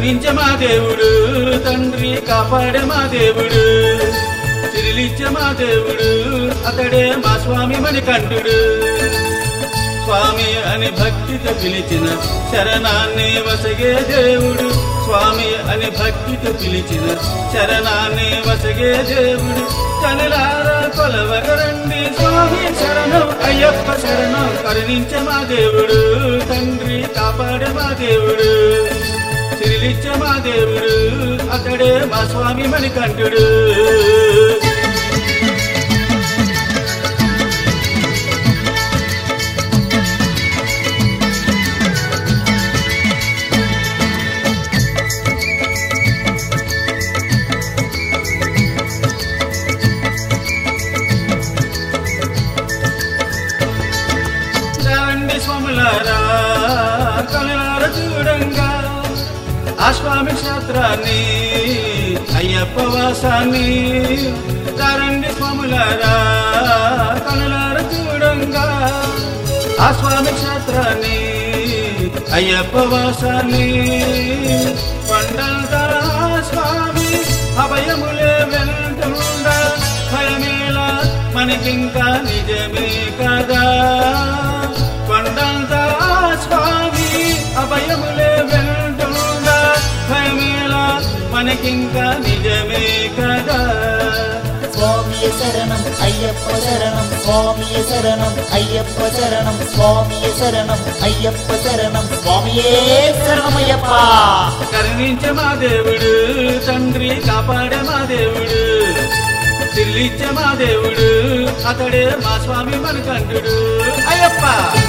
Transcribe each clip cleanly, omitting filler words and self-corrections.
కరుణించే మా దేవుడు తండ్రి కాపాడే మా దేవుడు సిరిలిచ్చే మా దేవుడు అతడే మా స్వామి మణికంఠుడు స్వామి అని భక్తితో పిలిచిన శరణాన్ని వసగే దేవుడు స్వామి అని భక్తితో పిలిచిన శరణాన్ని వసగే దేవుడు కనులారా కొలవగరండి స్వామి శరణం అయ్యప్ప శరణం కరుణించే మా దేవుడు తండ్రి కాపాడే మా దేవుడు సిరిలిచ్చే మా దేవుడు అతడే మా స్వామి మణికంఠుడు స్వాములారా కనులార చూడంగా ఆ స్వామి క్షేత్రాన్ని అయ్యప్ప వాసాన్ని రండి స్వాములారా కనులార చూడంగా ఆ స్వామి క్షేత్రాన్ని అయ్యప్ప వాసాన్ని కొండంతా స్వామి అభయములే వెళ్తుండ భయమేలా మనకింకా నిజమే కదా కొండంతా స్వామి అభయములే వెళ్తుండా భయమేలా మనకింకా నిజమే కదా స్వామియ శరణం అయ్యప్ప శరణం స్వామియ శరణం అయ్యప్ప శరణం స్వామియ శరణం అయ్యప్ప శరణం స్వామియే శరణమయ్యప్ప కరుణించే మా దేవుడు తండ్రి కాపాడే మా దేవుడు సిరిలిచ్చే మా దేవుడు అతడే మా స్వామి మణికంఠుడు అయ్యప్ప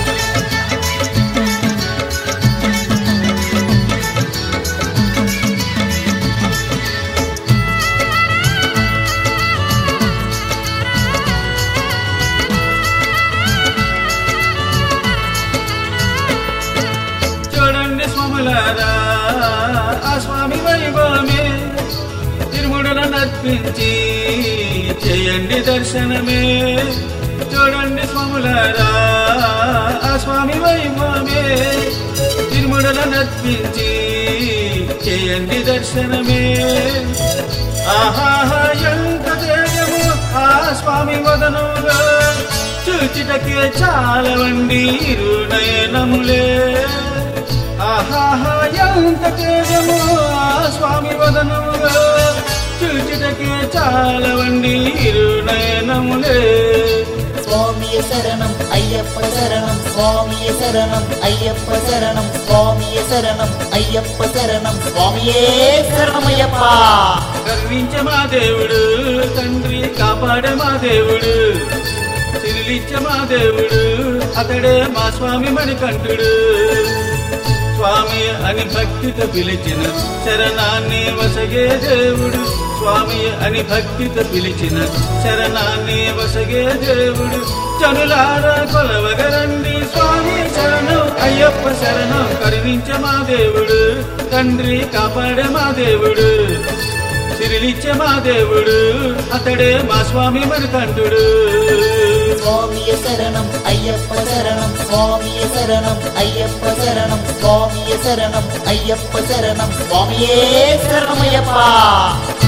చూడండి స్వాములారా ఆ స్వామి వైభవమే తిరుముడులను అర్పించి చేయండి దర్శనమే చూడండి స్వాములారా ఆ స్వామి వైభవమే తిరుముడులను అర్పించి చేయండి దర్శనమే ఆహాహా ఎంత తేజము ఆ స్వామి వదనంలో చూచిటకే చాలవండి ఇరునయనములే ఆహాహా ఎంత తేజము ఆ స్వామి వదనంలో చూచిటకే చాలవండి ఇరునయనములే స్వామియ శరణం అయ్యప్ప శరణం స్వామియ శరణం అయ్యప్ప శరణం స్వామియ శరణం అయ్యప్ప శరణం స్వామియే శరణమయ్యప్ప కరుణించే మా దేవుడు తండ్రి కాపాడే మా దేవుడు సిరిలిచ్చే మా దేవుడు అతడే మా స్వామి మణికంఠుడు స్వామి అని భక్తితో పిలిచిన శరణాన్ని వసగే దేవుడు స్వామి అని భక్తితో పిలిచిన శరణాన్ని వసగే దేవుడు జనులారా కొలవగరండి స్వామి శరణం అయ్యప్ప శరణం కరుణించే మా దేవుడు తండ్రి కాపాడే మా దేవుడు సిరిలిచ్చే మా దేవుడు అతడే మా స్వామి మణికంఠుడు స్వామియ శరణం అయ్యప్ప శరణం స్వామియ శరణం అయ్యప్ప శరణం స్వామియ శరణం అయ్యప్ప శరణం స్వామియే శరణమయ్యప్ప